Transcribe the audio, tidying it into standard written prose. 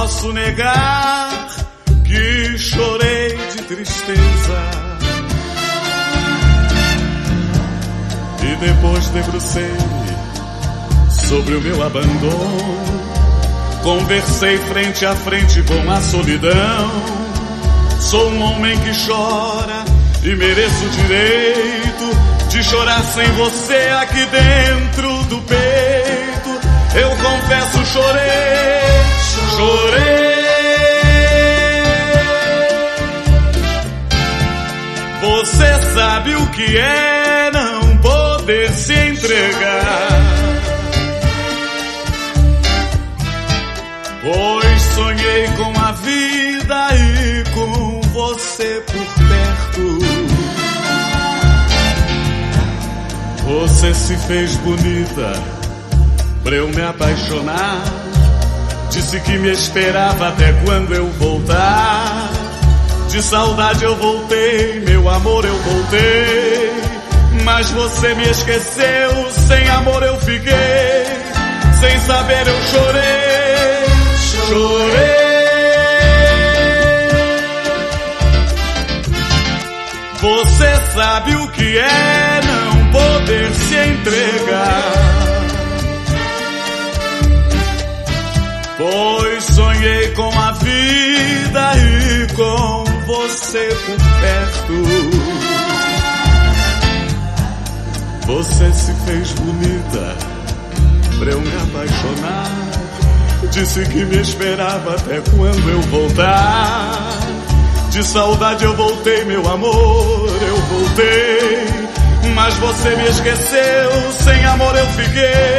posso negar que chorei de tristeza e depois debrucei sobre o meu abandono. Conversei frente a frente com a solidão. Sou um homem que chora e mereço o direito de chorar sem você aqui dentro do peito. Eu confesso, chorei. Você sabe o que é não poder se entregar, pois sonhei com a vida e com você por perto. Você se fez bonita pra eu me apaixonar. Disse que me esperava até quando eu voltar. De saudade eu voltei, meu amor, eu voltei. Mas você me esqueceu, sem amor eu fiquei. Sem saber eu chorei. Você sabe o que é não poder se entregar, pois sonhei com a vida e com você por perto. Você se fez bonita pra eu me apaixonar. Disse que me esperava até quando eu voltar. De saudade eu voltei, meu amor, eu voltei. Mas você me esqueceu, sem amor eu fiquei.